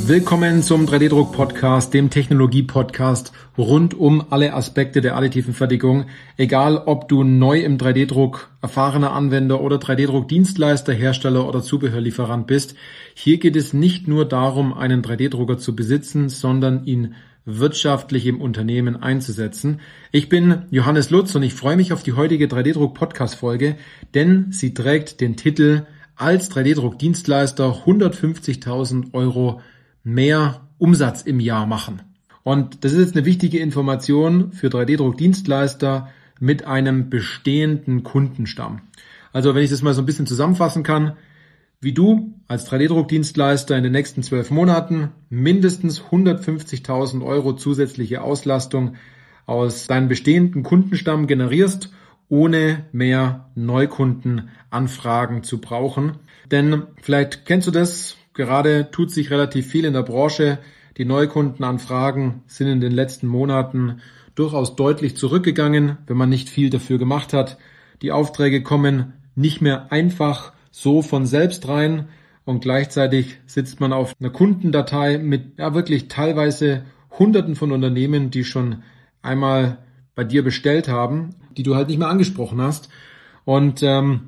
Willkommen zum 3D-Druck-Podcast, dem Technologie-Podcast rund um alle Aspekte der additiven Fertigung. Egal, ob du neu im 3D-Druck erfahrener Anwender oder 3D-Druck-Dienstleister, Hersteller oder Zubehörlieferant bist. Hier geht es nicht nur darum, einen 3D-Drucker zu besitzen, sondern ihn wirtschaftlich im Unternehmen einzusetzen. Ich bin Johannes Lutz und ich freue mich auf die heutige 3D-Druck-Podcast-Folge, denn sie trägt den Titel als 3D-Druck-Dienstleister 150.000 Euro mehr Umsatz im Jahr machen. Und das ist jetzt eine wichtige Information für 3D-Druck-Dienstleister mit einem bestehenden Kundenstamm. Also wenn ich das mal so ein bisschen zusammenfassen kann, wie du als 3D-Druck-Dienstleister in den nächsten 12 Monaten mindestens 150.000 Euro zusätzliche Auslastung aus deinem bestehenden Kundenstamm generierst, ohne mehr Neukundenanfragen zu brauchen. Denn vielleicht kennst du das, gerade tut sich relativ viel in der Branche. Die Neukundenanfragen sind in den letzten Monaten durchaus deutlich zurückgegangen, wenn man nicht viel dafür gemacht hat. Die Aufträge kommen nicht mehr einfach so von selbst rein und gleichzeitig sitzt man auf einer Kundendatei mit wirklich teilweise Hunderten von Unternehmen, die schon einmal bei dir bestellt haben, die du halt nicht mehr angesprochen hast. Und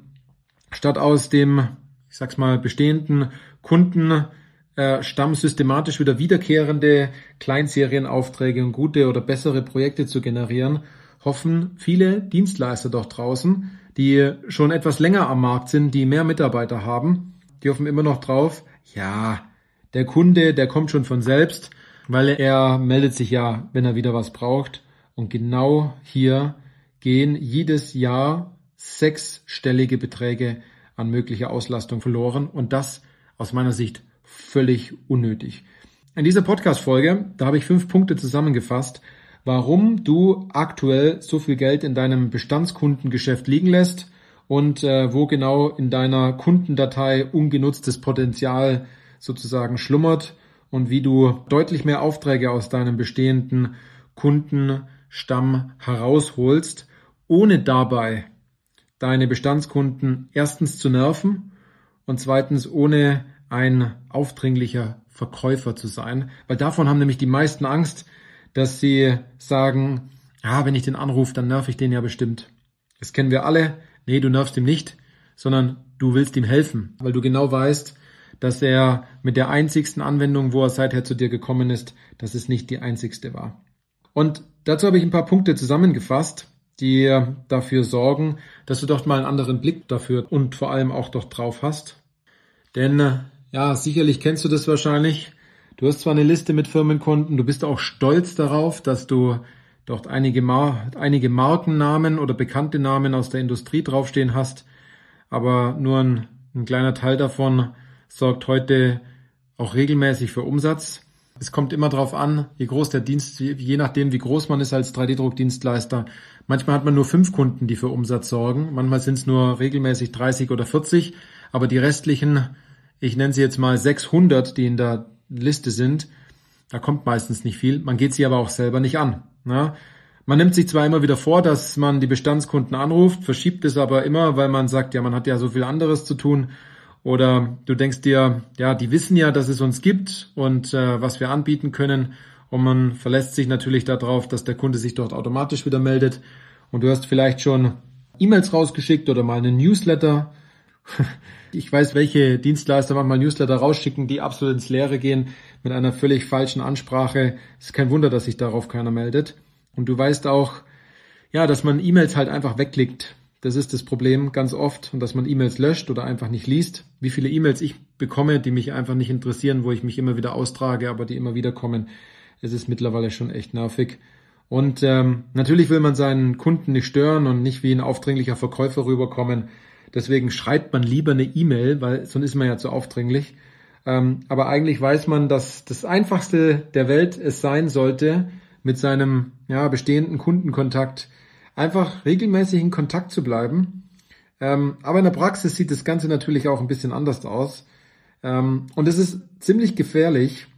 statt aus dem, bestehenden Kundenstamm systematisch wieder wiederkehrende Kleinserienaufträge und gute oder bessere Projekte zu generieren, hoffen viele Dienstleister dort draußen, die schon etwas länger am Markt sind, die mehr Mitarbeiter haben, die hoffen immer noch drauf, ja, der Kunde, der kommt schon von selbst, weil er meldet sich ja, wenn er wieder was braucht. Und genau hier gehen jedes Jahr 6-stellige Beträge an möglicher Auslastung verloren und das aus meiner Sicht völlig unnötig. In dieser Podcast-Folge, da habe ich 5 Punkte zusammengefasst, warum du aktuell so viel Geld in deinem Bestandskundengeschäft liegen lässt und wo genau in deiner Kundendatei ungenutztes Potenzial sozusagen schlummert und wie du deutlich mehr Aufträge aus deinem bestehenden Kundenstamm herausholst, ohne dabei deine Bestandskunden erstens zu nerven und zweitens ohne ein aufdringlicher Verkäufer zu sein, weil davon haben nämlich die meisten Angst, dass sie sagen, wenn ich den anrufe, dann nerv ich den ja bestimmt. Das kennen wir alle. Nee, du nervst ihm nicht, sondern du willst ihm helfen, weil du genau weißt, dass er mit der einzigsten Anwendung, wo er seither zu dir gekommen ist, dass es nicht die einzigste war. Und dazu habe ich ein paar Punkte zusammengefasst, die dafür sorgen, dass du doch mal einen anderen Blick dafür und vor allem auch doch drauf hast. Denn sicherlich kennst du das wahrscheinlich. Du hast zwar eine Liste mit Firmenkunden, du bist auch stolz darauf, dass du dort einige Markennamen oder bekannte Namen aus der Industrie draufstehen hast, aber nur ein kleiner Teil davon sorgt heute auch regelmäßig für Umsatz. Es kommt immer darauf an, wie groß der Dienst, je nachdem wie groß man ist als 3D-Druck-Dienstleister. Manchmal hat man nur 5 Kunden, die für Umsatz sorgen, manchmal sind es nur regelmäßig 30 oder 40, aber die restlichen, ich nenne sie jetzt mal 600, die in der Liste sind, da kommt meistens nicht viel. Man geht sie aber auch selber nicht an. Ne? Man nimmt sich zwar immer wieder vor, dass man die Bestandskunden anruft, verschiebt es aber immer, weil man sagt, man hat ja so viel anderes zu tun. Oder du denkst dir, die wissen ja, dass es uns gibt und was wir anbieten können. Und man verlässt sich natürlich darauf, dass der Kunde sich dort automatisch wieder meldet. Und du hast vielleicht schon E-Mails rausgeschickt oder mal einen Newsletter. Ich weiß, welche Dienstleister manchmal Newsletter rausschicken, die absolut ins Leere gehen mit einer völlig falschen Ansprache. Es ist kein Wunder, dass sich darauf keiner meldet. Und du weißt auch, dass man E-Mails halt einfach wegklickt. Das ist das Problem ganz oft. Und dass man E-Mails löscht oder einfach nicht liest. Wie viele E-Mails ich bekomme, die mich einfach nicht interessieren, wo ich mich immer wieder austrage, aber die immer wieder kommen. Es ist mittlerweile schon echt nervig. Und natürlich will man seinen Kunden nicht stören und nicht wie ein aufdringlicher Verkäufer rüberkommen. Deswegen schreibt man lieber eine E-Mail, weil sonst ist man ja zu aufdringlich. Aber eigentlich weiß man, dass das Einfachste der Welt es sein sollte, mit seinem bestehenden Kundenkontakt einfach regelmäßig in Kontakt zu bleiben. Aber in der Praxis sieht das Ganze natürlich auch ein bisschen anders aus. Und es ist ziemlich gefährlich,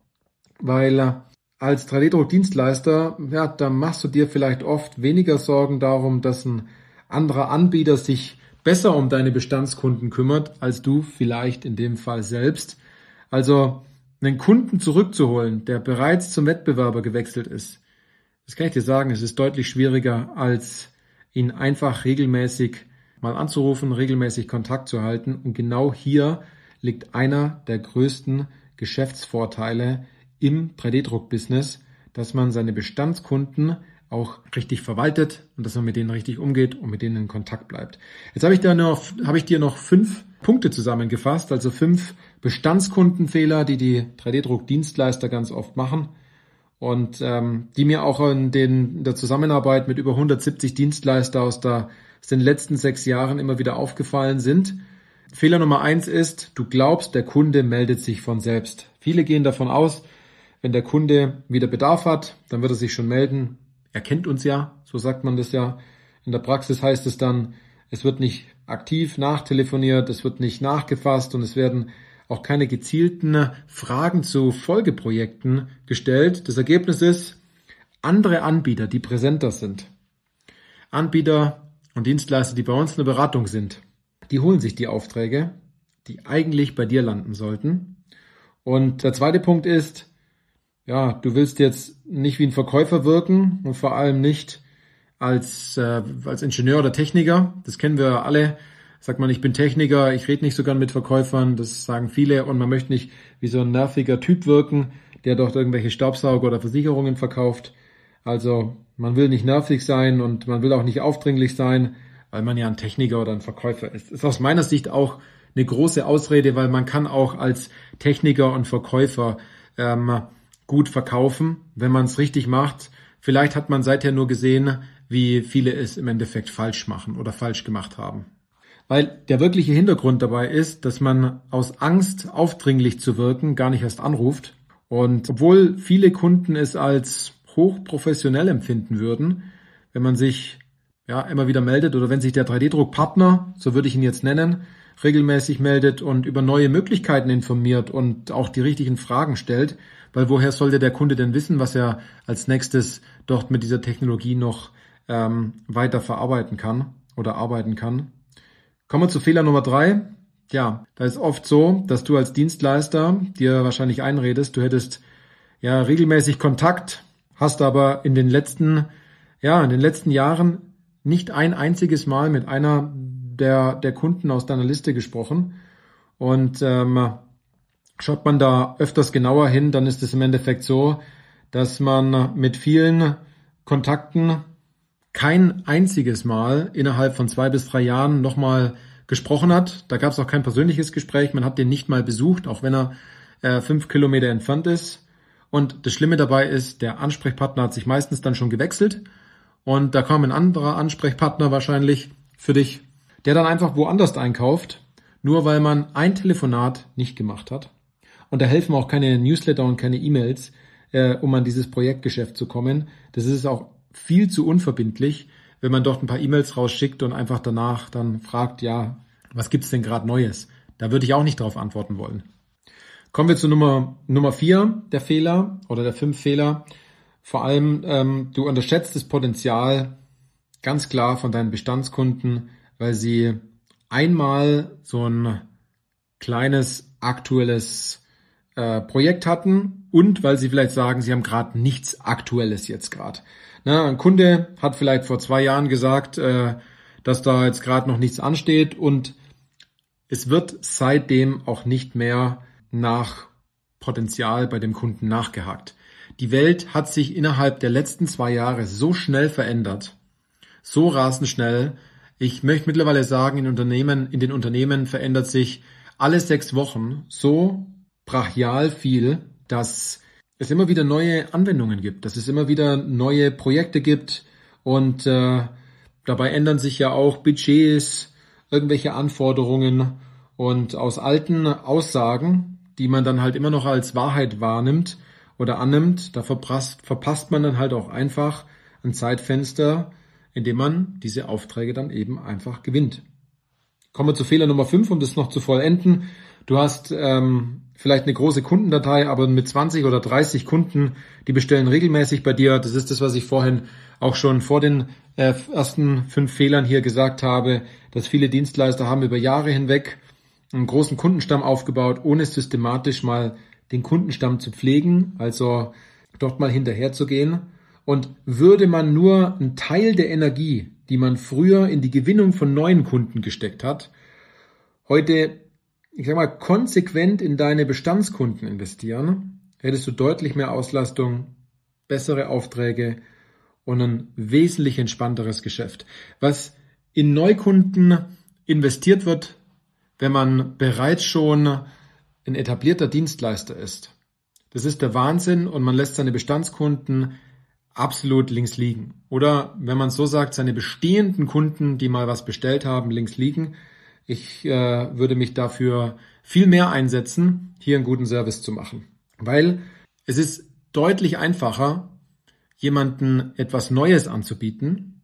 weil als 3D-Druck-Dienstleister, da machst du dir vielleicht oft weniger Sorgen darum, dass ein anderer Anbieter sich besser um deine Bestandskunden kümmert, als du vielleicht in dem Fall selbst. Also einen Kunden zurückzuholen, der bereits zum Wettbewerber gewechselt ist, das kann ich dir sagen, es ist deutlich schwieriger, als ihn einfach regelmäßig mal anzurufen, regelmäßig Kontakt zu halten. Und genau hier liegt einer der größten Geschäftsvorteile im 3D-Druck-Business, dass man seine Bestandskunden auch richtig verwaltet und dass man mit denen richtig umgeht und mit denen in Kontakt bleibt. Jetzt habe ich dir noch 5 Punkte zusammengefasst, also 5 Bestandskundenfehler, die 3D-Druck-Dienstleister ganz oft machen und die mir auch in der Zusammenarbeit mit über 170 Dienstleister aus den letzten 6 Jahren immer wieder aufgefallen sind. Fehler Nummer 1 ist, du glaubst, der Kunde meldet sich von selbst. Viele gehen davon aus, wenn der Kunde wieder Bedarf hat, dann wird er sich schon melden. Er kennt uns ja, so sagt man das ja. In der Praxis heißt es dann, es wird nicht aktiv nachtelefoniert, es wird nicht nachgefasst und es werden auch keine gezielten Fragen zu Folgeprojekten gestellt. Das Ergebnis ist, andere Anbieter, die präsenter sind, Anbieter und Dienstleister, die bei uns in der Beratung sind, die holen sich die Aufträge, die eigentlich bei dir landen sollten. Und der zweite Punkt ist, ja, du willst jetzt nicht wie ein Verkäufer wirken und vor allem nicht als Ingenieur oder Techniker. Das kennen wir alle. Sagt man, ich bin Techniker, ich rede nicht so gern mit Verkäufern. Das sagen viele und man möchte nicht wie so ein nerviger Typ wirken, der dort irgendwelche Staubsauger oder Versicherungen verkauft. Also man will nicht nervig sein und man will auch nicht aufdringlich sein, weil man ja ein Techniker oder ein Verkäufer ist. Das ist aus meiner Sicht auch eine große Ausrede, weil man kann auch als Techniker und Verkäufer gut verkaufen, wenn man es richtig macht. Vielleicht hat man seither nur gesehen, wie viele es im Endeffekt falsch machen oder falsch gemacht haben. Weil der wirkliche Hintergrund dabei ist, dass man aus Angst, aufdringlich zu wirken, gar nicht erst anruft. Und obwohl viele Kunden es als hochprofessionell empfinden würden, wenn man sich immer wieder meldet oder wenn sich der 3D-Druck-Partner, so würde ich ihn jetzt nennen, regelmäßig meldet und über neue Möglichkeiten informiert und auch die richtigen Fragen stellt, weil woher sollte der Kunde denn wissen, was er als nächstes dort mit dieser Technologie noch weiter verarbeiten kann oder arbeiten kann. Kommen wir zu Fehler Nummer 3. Ja, da ist oft so, dass du als Dienstleister dir wahrscheinlich einredest, du hättest regelmäßig Kontakt, hast aber in den letzten Jahren nicht ein einziges Mal mit einer der Kunden aus deiner Liste gesprochen. Und schaut man da öfters genauer hin, dann ist es im Endeffekt so, dass man mit vielen Kontakten kein einziges Mal innerhalb von 2 bis 3 Jahren nochmal gesprochen hat. Da gab es auch kein persönliches Gespräch, man hat den nicht mal besucht, auch wenn er 5 Kilometer entfernt ist. Und das Schlimme dabei ist, der Ansprechpartner hat sich meistens dann schon gewechselt und da kam ein anderer Ansprechpartner wahrscheinlich für dich, der dann einfach woanders einkauft, nur weil man ein Telefonat nicht gemacht hat. Und da helfen auch keine Newsletter und keine E-Mails, um an dieses Projektgeschäft zu kommen. Das ist auch viel zu unverbindlich, wenn man dort ein paar E-Mails rausschickt und einfach danach dann fragt, ja, was gibt's denn gerade Neues? Da würde ich auch nicht darauf antworten wollen. Kommen wir zu Nummer 4 der Fehler oder der 5 Fehler. Vor allem, du unterschätzt das Potenzial ganz klar von deinen Bestandskunden, weil sie einmal so ein kleines aktuelles Projekt hatten und weil sie vielleicht sagen, sie haben gerade nichts Aktuelles jetzt gerade. Ein Kunde hat vielleicht vor 2 Jahren gesagt, dass da jetzt gerade noch nichts ansteht und es wird seitdem auch nicht mehr nach Potenzial bei dem Kunden nachgehakt. Die Welt hat sich innerhalb der letzten 2 Jahre so schnell verändert, so rasend schnell. Ich möchte mittlerweile sagen, in den Unternehmen verändert sich alle 6 Wochen so brachial viel, dass es immer wieder neue Anwendungen gibt, dass es immer wieder neue Projekte gibt und dabei ändern sich ja auch Budgets, irgendwelche Anforderungen und aus alten Aussagen, die man dann halt immer noch als Wahrheit wahrnimmt oder annimmt, da verpasst man dann halt auch einfach ein Zeitfenster, in dem man diese Aufträge dann eben einfach gewinnt. Kommen wir zu Fehler Nummer 5, um das noch zu vollenden. Du hast vielleicht eine große Kundendatei, aber mit 20 oder 30 Kunden, die bestellen regelmäßig bei dir. Das ist das, was ich vorhin auch schon vor den ersten 5 Fehlern hier gesagt habe, dass viele Dienstleister haben über Jahre hinweg einen großen Kundenstamm aufgebaut, ohne systematisch mal den Kundenstamm zu pflegen, also dort mal hinterher zu gehen. Und würde man nur einen Teil der Energie, die man früher in die Gewinnung von neuen Kunden gesteckt hat, heute, konsequent in deine Bestandskunden investieren, hättest du deutlich mehr Auslastung, bessere Aufträge und ein wesentlich entspannteres Geschäft. Was in Neukunden investiert wird, wenn man bereits schon ein etablierter Dienstleister ist, das ist der Wahnsinn und man lässt seine Bestandskunden absolut links liegen. Oder wenn man so sagt, seine bestehenden Kunden, die mal was bestellt haben, links liegen. Ich würde mich dafür viel mehr einsetzen, hier einen guten Service zu machen. Weil es ist deutlich einfacher, jemanden etwas Neues anzubieten,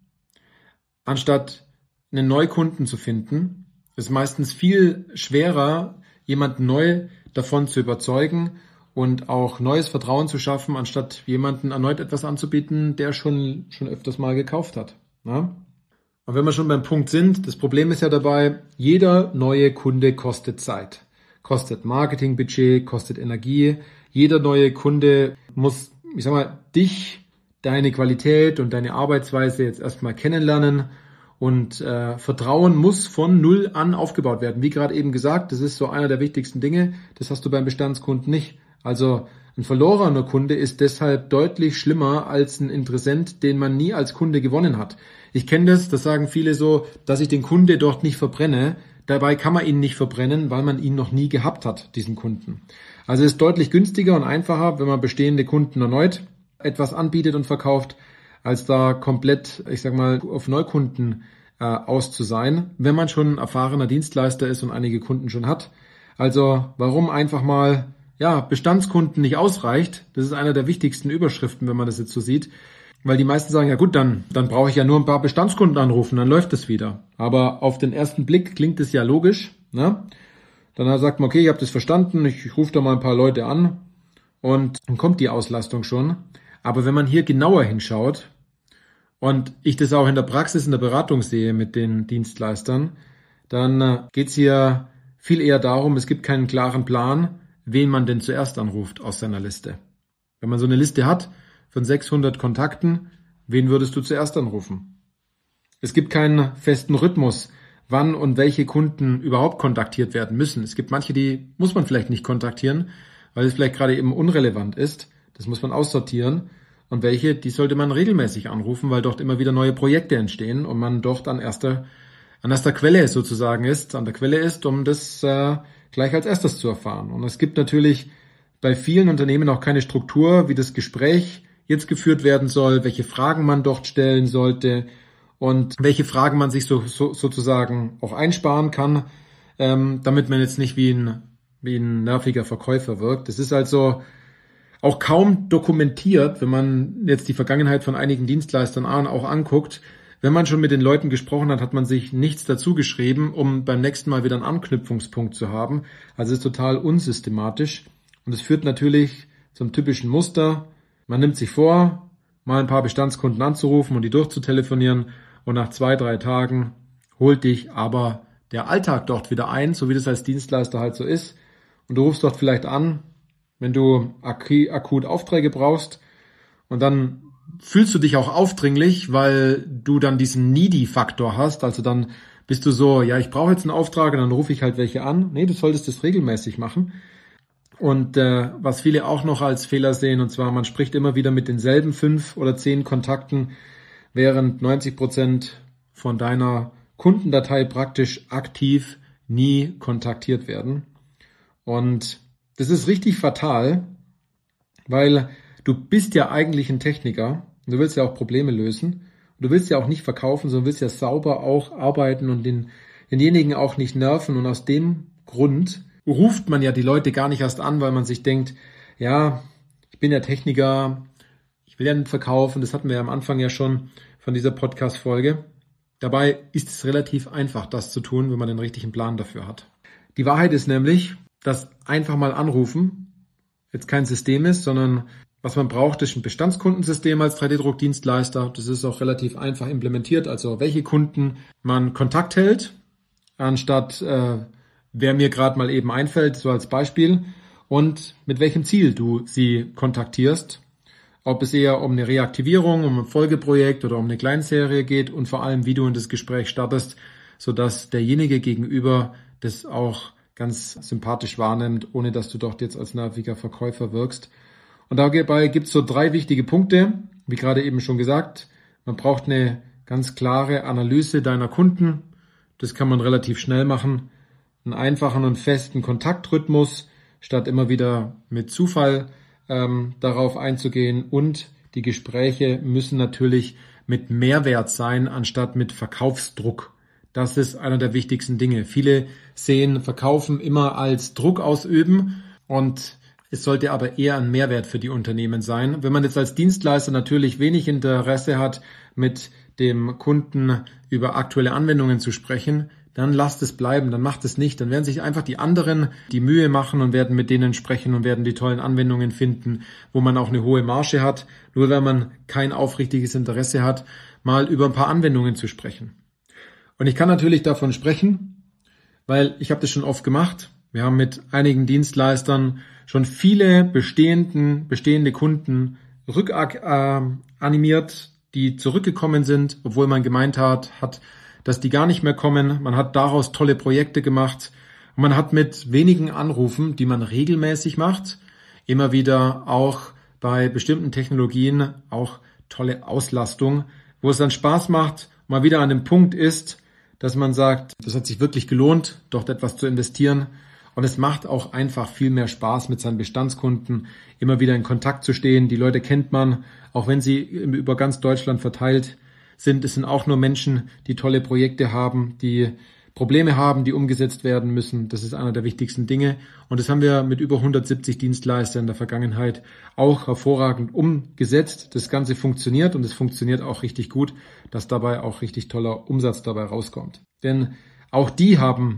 anstatt einen Neukunden zu finden. Es ist meistens viel schwerer, jemanden neu davon zu überzeugen und auch neues Vertrauen zu schaffen, anstatt jemanden erneut etwas anzubieten, der schon öfters mal gekauft hat. Ja? Und wenn wir schon beim Punkt sind, das Problem ist ja dabei, jeder neue Kunde kostet Zeit, kostet Marketingbudget, kostet Energie. Jeder neue Kunde muss, dich, deine Qualität und deine Arbeitsweise jetzt erstmal kennenlernen. Und Vertrauen muss von Null an aufgebaut werden. Wie gerade eben gesagt, das ist so einer der wichtigsten Dinge. Das hast du beim Bestandskunden nicht. Also ein verlorener Kunde ist deshalb deutlich schlimmer als ein Interessent, den man nie als Kunde gewonnen hat. Ich kenne das sagen viele so, dass ich den Kunde dort nicht verbrenne. Dabei kann man ihn nicht verbrennen, weil man ihn noch nie gehabt hat, diesen Kunden. Also es ist deutlich günstiger und einfacher, wenn man bestehende Kunden erneut etwas anbietet und verkauft, als da komplett, auf Neukunden aus zu sein, wenn man schon ein erfahrener Dienstleister ist und einige Kunden schon hat. Also warum einfach mal Bestandskunden nicht ausreicht, das ist einer der wichtigsten Überschriften, wenn man das jetzt so sieht, weil die meisten sagen, ja gut, dann brauche ich ja nur ein paar Bestandskunden anrufen, dann läuft es wieder. Aber auf den ersten Blick klingt es ja logisch, ne? Dann sagt man, okay, ich habe das verstanden, ich rufe da mal ein paar Leute an und dann kommt die Auslastung schon. Aber wenn man hier genauer hinschaut und ich das auch in der Praxis, in der Beratung sehe mit den Dienstleistern, dann geht's hier viel eher darum, es gibt keinen klaren Plan, wen man denn zuerst anruft aus seiner Liste. Wenn man so eine Liste hat von 600 Kontakten, wen würdest du zuerst anrufen? Es gibt keinen festen Rhythmus, wann und welche Kunden überhaupt kontaktiert werden müssen. Es gibt manche, die muss man vielleicht nicht kontaktieren, weil es vielleicht gerade eben unrelevant ist. Das muss man aussortieren. Und welche, die sollte man regelmäßig anrufen, weil dort immer wieder neue Projekte entstehen und man dort an erster Quelle sozusagen ist, um das gleich als erstes zu erfahren. Und es gibt natürlich bei vielen Unternehmen auch keine Struktur, wie das Gespräch jetzt geführt werden soll, welche Fragen man dort stellen sollte und welche Fragen man sich sozusagen auch einsparen kann, damit man jetzt nicht wie ein nerviger Verkäufer wirkt. Das ist also auch kaum dokumentiert, wenn man jetzt die Vergangenheit von einigen Dienstleistern auch anguckt. Wenn man schon mit den Leuten gesprochen hat, hat man sich nichts dazu geschrieben, um beim nächsten Mal wieder einen Anknüpfungspunkt zu haben. Also es ist total unsystematisch. Und es führt natürlich zum typischen Muster. Man nimmt sich vor, mal ein paar Bestandskunden anzurufen und die durchzutelefonieren. Und nach 2-3 Tagen holt dich aber der Alltag dort wieder ein, so wie das als Dienstleister halt so ist. Und du rufst dort vielleicht an, wenn du akut Aufträge brauchst. Und dann fühlst du dich auch aufdringlich, weil du dann diesen Needy-Faktor hast. Also dann bist du so, ja, ich brauche jetzt einen Auftrag und dann rufe ich halt welche an. Nee, du solltest das regelmäßig machen. Und was viele auch noch als Fehler sehen, und zwar man spricht immer wieder mit denselben 5 oder 10 Kontakten, während 90% von deiner Kundendatei praktisch aktiv nie kontaktiert werden. Und das ist richtig fatal, weil du bist ja eigentlich ein Techniker und du willst ja auch Probleme lösen. Und du willst ja auch nicht verkaufen, sondern willst ja sauber auch arbeiten und denjenigen auch nicht nerven. Und aus dem Grund ruft man ja die Leute gar nicht erst an, weil man sich denkt, ja, ich bin ja Techniker, ich will ja nicht verkaufen. Das hatten wir ja am Anfang ja schon von dieser Podcast-Folge. Dabei ist es relativ einfach, das zu tun, wenn man den richtigen Plan dafür hat. Die Wahrheit ist nämlich, dass einfach mal anrufen jetzt kein System ist, sondern was man braucht, ist ein Bestandskundensystem als 3D-Druckdienstleister. Das ist auch relativ einfach implementiert, also welche Kunden man Kontakt hält, anstatt wer mir gerade mal eben einfällt, so als Beispiel. und mit welchem Ziel du sie kontaktierst. Ob es eher um eine Reaktivierung, um ein Folgeprojekt oder um eine Kleinserie geht und vor allem, wie du in das Gespräch startest, sodass derjenige gegenüber das auch ganz sympathisch wahrnimmt, ohne dass du dort jetzt als nerviger Verkäufer wirkst. Und dabei gibt es so 3 wichtige Punkte, wie gerade eben schon gesagt. Man braucht eine ganz klare Analyse deiner Kunden. Das kann man relativ schnell machen. Einen einfachen und festen Kontaktrhythmus, statt immer wieder mit Zufall darauf einzugehen. Und die Gespräche müssen natürlich mit Mehrwert sein, anstatt mit Verkaufsdruck. Das ist einer der wichtigsten Dinge. Viele sehen Verkaufen immer als Druck ausüben und es sollte aber eher ein Mehrwert für die Unternehmen sein. Wenn man jetzt als Dienstleister natürlich wenig Interesse hat, mit dem Kunden über aktuelle Anwendungen zu sprechen, dann lasst es bleiben, dann macht es nicht. Dann werden sich einfach die anderen die Mühe machen und werden mit denen sprechen und werden die tollen Anwendungen finden, wo man auch eine hohe Marge hat. Nur wenn man kein aufrichtiges Interesse hat, mal über ein paar Anwendungen zu sprechen. Und ich kann natürlich davon sprechen, weil ich habe das schon oft gemacht. Wir haben mit einigen Dienstleistern schon viele bestehende Kunden rückanimiert, die zurückgekommen sind, obwohl man gemeint hat, dass die gar nicht mehr kommen. Man hat daraus tolle Projekte gemacht und man hat mit wenigen Anrufen, die man regelmäßig macht, immer wieder auch bei bestimmten Technologien auch tolle Auslastung, wo es dann Spaß macht, mal wieder an dem Punkt ist, dass man sagt, das hat sich wirklich gelohnt, dort etwas zu investieren. Und es macht auch einfach viel mehr Spaß, mit seinen Bestandskunden immer wieder in Kontakt zu stehen. Die Leute kennt man, auch wenn sie über ganz Deutschland verteilt sind. Es sind auch nur Menschen, die tolle Projekte haben, die Probleme haben, die umgesetzt werden müssen. Das ist einer der wichtigsten Dinge. Und das haben wir mit über 170 Dienstleistern in der Vergangenheit auch hervorragend umgesetzt. Das Ganze funktioniert und es funktioniert auch richtig gut, dass dabei auch richtig toller Umsatz dabei rauskommt. Denn auch die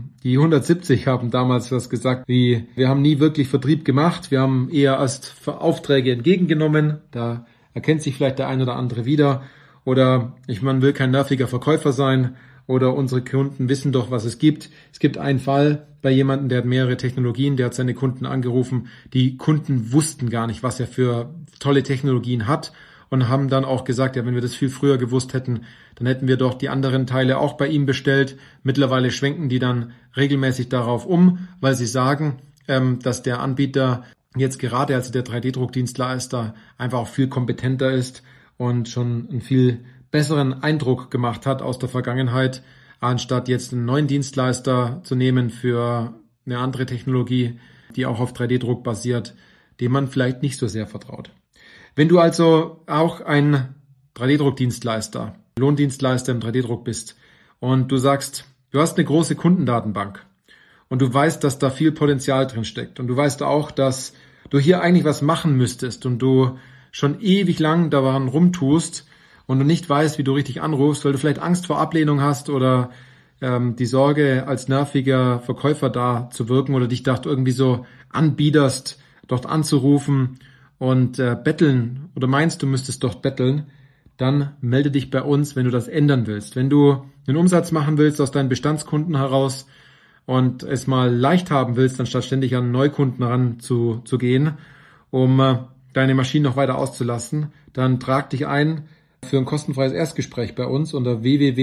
170 haben damals was gesagt, wie, wir haben nie wirklich Vertrieb gemacht, wir haben eher erst Aufträge entgegengenommen, da erkennt sich vielleicht der ein oder andere wieder, oder man will kein nerviger Verkäufer sein, oder unsere Kunden wissen doch, was es gibt. Es gibt einen Fall bei jemandem, der hat mehrere Technologien, der hat seine Kunden angerufen, die Kunden wussten gar nicht, was er für tolle Technologien hat, und haben dann auch gesagt, ja, wenn wir das viel früher gewusst hätten, dann hätten wir doch die anderen Teile auch bei ihm bestellt. Mittlerweile schwenken die dann regelmäßig darauf um, weil sie sagen, dass der Anbieter jetzt gerade, also der 3D-Druckdienstleister, einfach auch viel kompetenter ist und schon einen viel besseren Eindruck gemacht hat aus der Vergangenheit, anstatt jetzt einen neuen Dienstleister zu nehmen für eine andere Technologie, die auch auf 3D-Druck basiert, dem man vielleicht nicht so sehr vertraut. Wenn du also auch ein 3D-Druck-Dienstleister, Lohndienstleister im 3D-Druck bist und du sagst, du hast eine große Kundendatenbank und du weißt, dass da viel Potenzial drin steckt und du weißt auch, dass du hier eigentlich was machen müsstest und du schon ewig lang daran rumtust und du nicht weißt, wie du richtig anrufst, weil du vielleicht Angst vor Ablehnung hast oder die Sorge, als nerviger Verkäufer da zu wirken oder dich dort irgendwie so anbiederst, dort anzurufen und betteln oder meinst, du müsstest dort betteln, dann melde dich bei uns, wenn du das ändern willst. Wenn du einen Umsatz machen willst aus deinen Bestandskunden heraus und es mal leicht haben willst, anstatt ständig an Neukunden ran zu gehen, um deine Maschinen noch weiter auszulasten, dann trag dich ein für ein kostenfreies Erstgespräch bei uns unter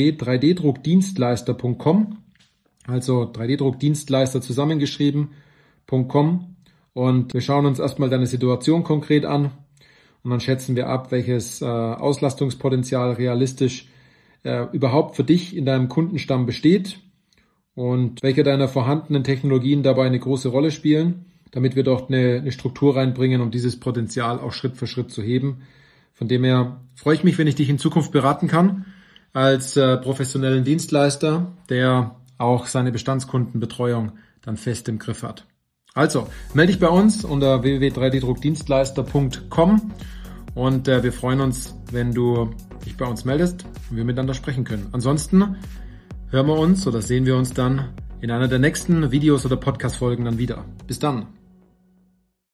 www.3ddruckdienstleister.com, also 3D-Druckdienstleister zusammengeschrieben.com. Und wir schauen uns erstmal deine Situation konkret an und dann schätzen wir ab, welches Auslastungspotenzial realistisch überhaupt für dich in deinem Kundenstamm besteht und welche deiner vorhandenen Technologien dabei eine große Rolle spielen, damit wir dort eine Struktur reinbringen, um dieses Potenzial auch Schritt für Schritt zu heben. Von dem her freue ich mich, wenn ich dich in Zukunft beraten kann als professionellen Dienstleister, der auch seine Bestandskundenbetreuung dann fest im Griff hat. Also, melde dich bei uns unter www.3ddruckdienstleister.com und wir freuen uns, wenn du dich bei uns meldest und wir miteinander sprechen können. Ansonsten hören wir uns oder sehen wir uns dann in einer der nächsten Videos oder Podcast-Folgen dann wieder. Bis dann.